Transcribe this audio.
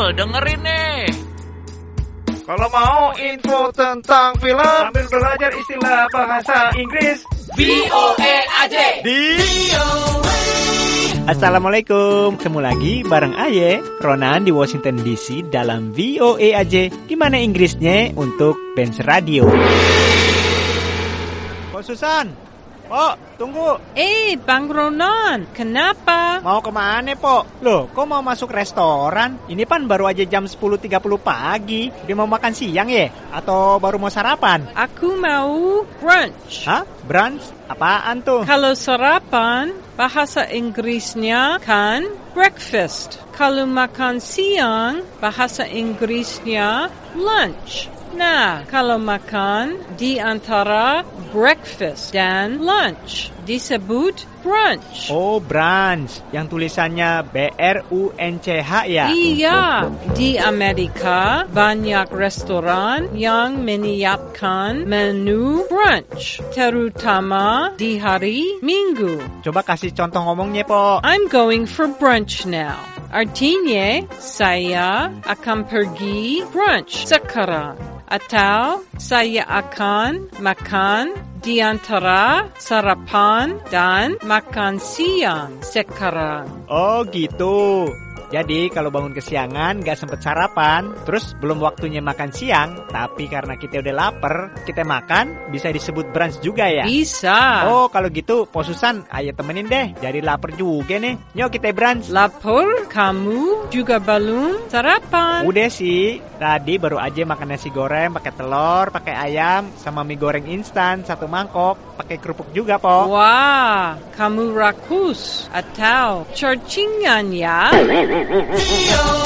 dengerin nih. Kalau mau info tentang film sambil belajar istilah bahasa Inggris, VOA aja di Assalamualaikum, ketemu lagi bareng Aye, Ronan di Washington DC dalam VOA aja, gimana Inggrisnya untuk Benz Radio. Kok Susan? Po, tunggu. Bang Ronan, kenapa? Mau kemana, Po? Loh, kok mau masuk restoran? Ini kan baru aja jam 10.30 pagi. Dia mau makan siang ya? Atau baru mau sarapan? Aku mau brunch. Hah? Brunch? Apaan tuh? Kalau sarapan, bahasa Inggrisnya kan breakfast. Kalau makan siang, bahasa Inggrisnya lunch. Nah, kalau makan di antara breakfast dan lunch disebut brunch. Oh, brunch. Yang tulisannya BRUNCH ya? Iya, di Amerika banyak restoran yang menyiapkan menu brunch, terutama di hari Minggu. Coba kasih contoh ngomongnya, Po. I'm going for brunch now. Artinya, saya akan pergi brunch sekarang. Atau saya akan makan di antara sarapan dan makan siang sekarang. Oh gitu. Jadi kalau bangun kesiangan gak sempet sarapan, terus belum waktunya makan siang, tapi karena kita udah lapar, kita makan, bisa disebut brunch juga ya? Bisa. Oh kalau gitu, Po Susan, ayo temenin deh. Jadi lapar juga nih. Yuk kita brunch. Lapar? Kamu juga belum sarapan? Udah sih, tadi baru aja makan nasi goreng pakai telur, pakai ayam, sama mie goreng instan 1 mangkok, pakai kerupuk juga, Po. Wah, kamu rakus atau cacingan ya?